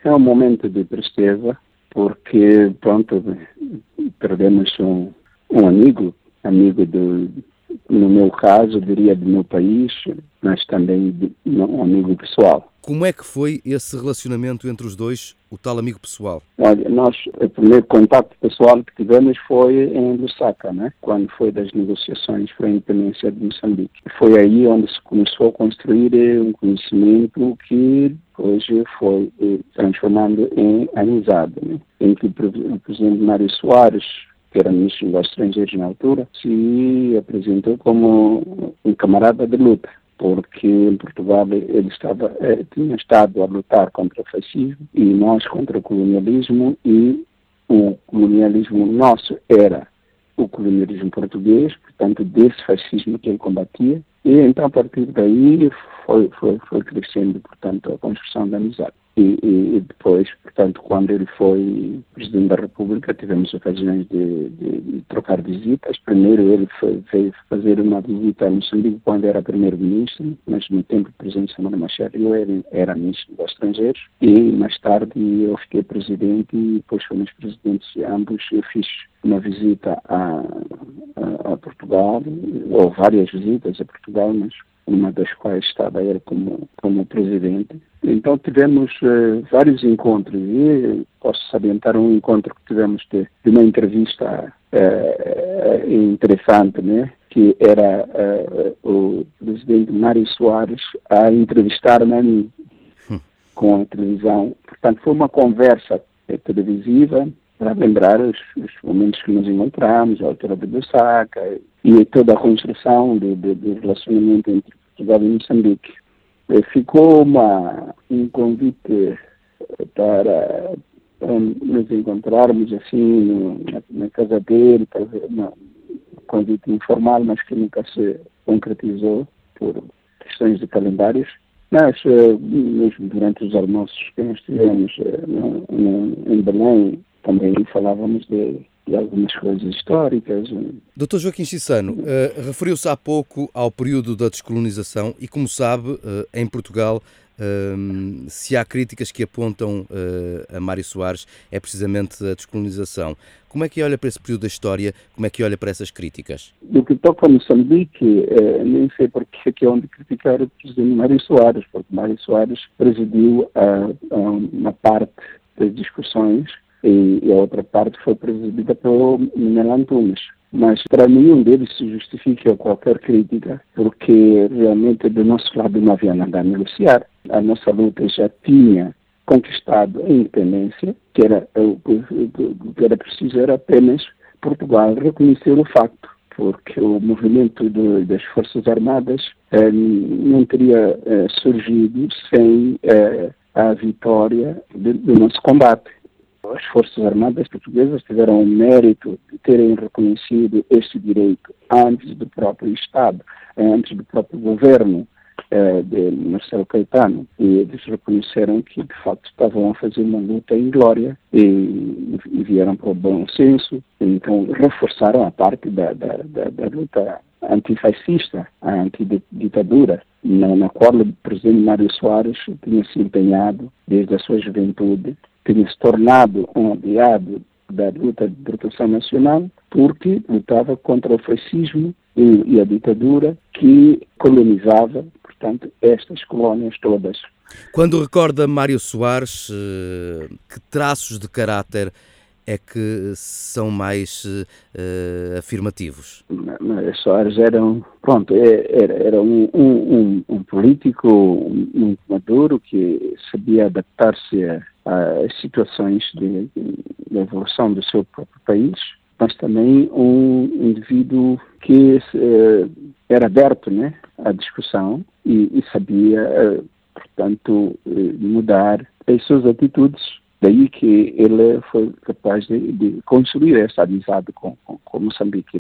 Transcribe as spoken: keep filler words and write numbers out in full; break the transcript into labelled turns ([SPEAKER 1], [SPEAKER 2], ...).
[SPEAKER 1] É um momento de tristeza, porque, pronto, perdemos um, um amigo, amigo do, no meu caso, diria do meu país, mas também de, um amigo pessoal.
[SPEAKER 2] Como é que foi esse relacionamento entre os dois, o tal amigo pessoal?
[SPEAKER 1] Olha, nós, o primeiro contato pessoal que tivemos foi em Lusaka, né? Quando foi das negociações para a independência de Moçambique. Foi aí onde se começou a construir um conhecimento que hoje foi transformando em amizade, né? Em que o presidente Mário Soares, que era ministro dos Estrangeiros na altura, se apresentou como um camarada de luta, porque em Portugal ele estava, eh, tinha estado a lutar contra o fascismo e nós contra o colonialismo, e o colonialismo nosso era o colonialismo português, portanto, desse fascismo que ele combatia, e então a partir daí foi, foi, foi crescendo, portanto, a construção da amizade. E, e, e depois, portanto, quando ele foi Presidente da República, tivemos ocasiões de, de, de trocar visitas. Primeiro ele foi, veio fazer uma visita a Moçambique quando era Primeiro-Ministro, mas no tempo do Presidente Samora Machel eu era, era Ministro dos Estrangeiros, e mais tarde eu fiquei Presidente e depois fomos Presidentes ambos. Eu fiz uma visita a, a, a Portugal, ou várias visitas a Portugal, mas uma das quais estava ele como, como presidente. Então tivemos uh, vários encontros, e posso salientar um encontro que tivemos de, de uma entrevista uh, interessante, né? Que era uh, o presidente Mário Soares a entrevistar-me a mim com a televisão. Portanto, foi uma conversa televisiva para lembrar os, os momentos que nos encontramos, a altura de Lusaka, e toda a construção do de, de relacionamento entre Portugal e Moçambique. Ficou uma, um convite para, para nos encontrarmos assim no, na, na casa dele, para uma, um convite informal, mas que nunca se concretizou por questões de calendários. Mas, mesmo durante os almoços que nós tivemos no, no, em Belém, também falávamos de, de algumas coisas históricas.
[SPEAKER 2] doutor Joaquim Chissano, uh, referiu-se há pouco ao período da descolonização e, como sabe, uh, em Portugal, uh, se há críticas que apontam uh, a Mário Soares, é precisamente a descolonização. Como é que olha para esse período da história? Como é que olha para essas críticas?
[SPEAKER 1] Do que toca a Moçambique, eh, nem sei porque é que é onde criticar o presidente Mário Soares, porque Mário Soares presidiu a, a uma parte das discussões, e a outra parte foi presidida pelo Manuel Antunes. Mas para nenhum deles se justifica qualquer crítica, porque realmente do nosso lado não havia nada a negociar. A nossa luta já tinha conquistado a independência, que era, o que era preciso era apenas Portugal reconhecer o facto, porque o movimento de, das Forças Armadas eh, não teria eh, surgido sem eh, a vitória de, do nosso combate. As Forças Armadas portuguesas tiveram o mérito de terem reconhecido este direito antes do próprio Estado, antes do próprio governo eh, de Marcelo Caetano. E eles reconheceram que, de facto, estavam a fazer uma luta em glória e, e vieram para o bom senso. Então, reforçaram a parte da, da, da, da luta antifascista, a antiditadura, na, na qual o presidente Mário Soares tinha se empenhado desde a sua juventude, tinha se tornado um aliado da luta de proteção nacional, porque lutava contra o fascismo e, e a ditadura que colonizava, portanto, estas colónias todas.
[SPEAKER 2] Quando recorda Mário Soares, que traços de caráter é que são mais uh, afirmativos?
[SPEAKER 1] Mário Soares era um, pronto, era, era um, um, um político muito maduro, que sabia adaptar-se a as situações de, de evolução do seu próprio país, mas também um indivíduo que eh, era aberto, né, à discussão e, e sabia, eh, portanto, eh, mudar as suas atitudes. Daí que ele foi capaz de, de construir essa amizade com, com, com Moçambique.